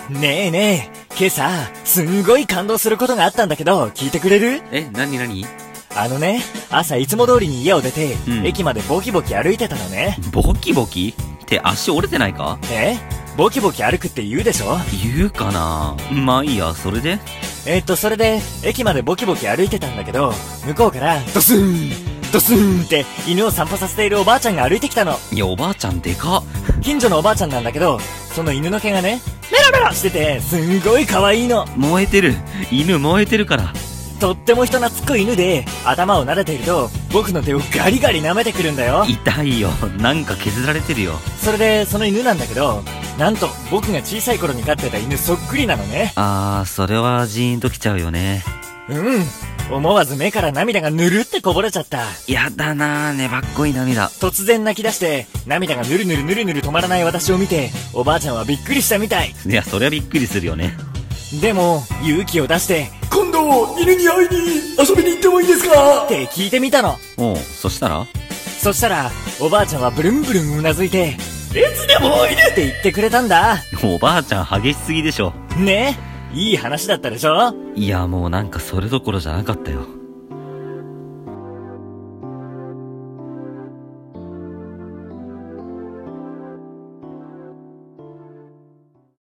ねえねえ、今朝、すんごい感動することがあったんだけど、聞いてくれる？ なに朝いつも通りに家を出て、 うん、 駅までボキボキ歩いてたのね。 ボキボキって足折れてないか？ ボキボキ歩くって言うでしょ？ 言うかな。まあいいや、それで？ それで、駅までボキボキ歩いてたんだけど、向こうから、ドスンドスンって犬を散歩させているおばあちゃんが歩いてきたの。 いや、おばあちゃんでかっ。 近所のおばあちゃんなんだけど、その犬の毛がね、メラメラしてて、すんごい可愛いの。 燃えてる。犬燃えてるから。 とっても人懐っこい犬で、頭を撫でていると、僕の手をガリガリ舐めてくるんだよ。 痛いよ。なんか削られてるよ。 それで、その犬なんだけど、なんと、僕が小さい頃に飼ってた犬そっくりなのね。 それはジーンときちゃうよね。 思わず目から涙がぬるってこぼれちゃった。 やだなぁ、粘っこい涙。 突然泣き出して、涙がぬるぬるぬるぬる止まらない私を見て、おばあちゃんはびっくりしたみたい。 いや、そりゃびっくりするよね。 でも、勇気を出して、今度、犬に会いに遊びに行ってもいいですかって聞いてみたの。 そしたら、 おばあちゃんはブルンブルンうなずいて、いつでもおいでって言ってくれたんだ。 おばあちゃん激しすぎでしょ。 ねえ、いい話だったでしょ？ いや、もうなんかそれどころじゃなかったよ。